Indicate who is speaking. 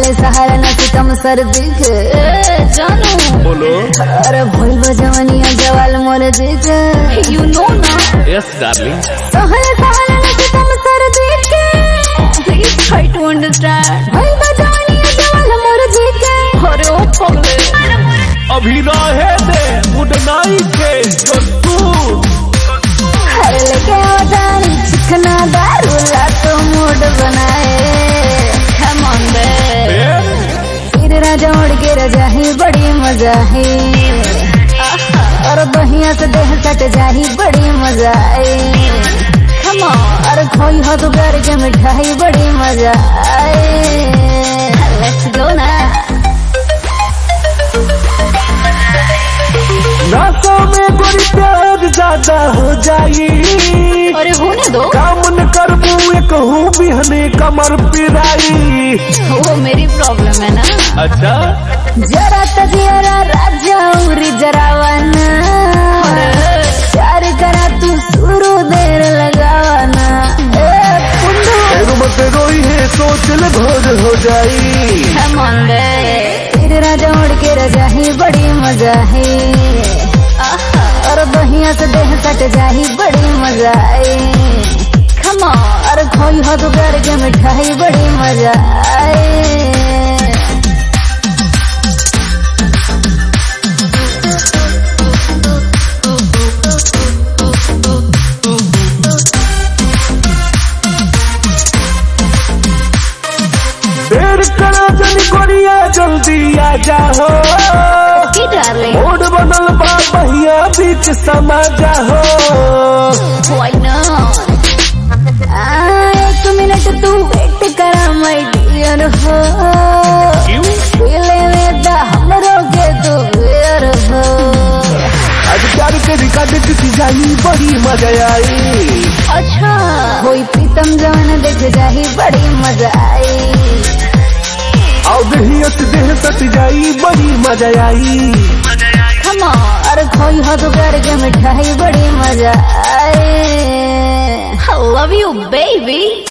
Speaker 1: ले सहारा न सितम सर्दी के जानू
Speaker 2: बोलो।
Speaker 1: अरे भइल बजवनिया जवाल मोर दिखे यू नो ना
Speaker 2: यस डार्लिंग।
Speaker 1: सहारा न सितम सर्दी के प्लीज ट्राई टू अंडरस्टैंड भइल बजवनिया जवाल मोर दिखे अरे ओ पगले
Speaker 2: अभी रहे दे गुड नाइट के जट्टू।
Speaker 1: अरे लेके आवतानी चिकना दारू ला तो मूड बनाए come on babe फिर राजा उड़ के राजा ही बड़ी मजा है और बहिया से देह सट जाही बड़ी मजा है come on और खोई हो तो घर के मिठाई बड़ी मजा आए let's go ना
Speaker 2: नासों में गोरी प्यार ज्यादा हो जाई।
Speaker 1: अरे होने दो
Speaker 2: कामन करबू एक हूँ बिहने कमर पिराई।
Speaker 1: वो मेरी प्रॉब्लम है ना।
Speaker 2: अच्छा
Speaker 1: जरा तजियारा राजा उरी जरावाना प्यार करा तू शुरू देर लगावाना
Speaker 2: तेरू मत रोई है सोच ले भोज हो जाई।
Speaker 1: come on babe फिर राजा उड़ के राजा ही बड़ी मजा है और बहिया से देह सट जाही बड़ी मजा है come on और खोई हो तो घर के मिठाई बड़ी मजा आए
Speaker 2: देर करो जन गोरिया जल्दी आ जाओ मूड बनल बा बहिया बीच समा जाओ।
Speaker 1: Why not? एक मिनट तू वेट करा माय डियर हो दिले में दा हमरो के तू वेर हो
Speaker 2: आज प्यार के रिकॉर्ड किसी जाई बड़ी मजा आई।
Speaker 1: अच्छा कोई प्रीतम जवान देख जाही बड़ी मजा आई
Speaker 2: आओ देहिया से देह सट जाई बड़ी मजा आई।
Speaker 1: come on और खोई हो तो घर के मिठाई बड़ी मजा आए I love you baby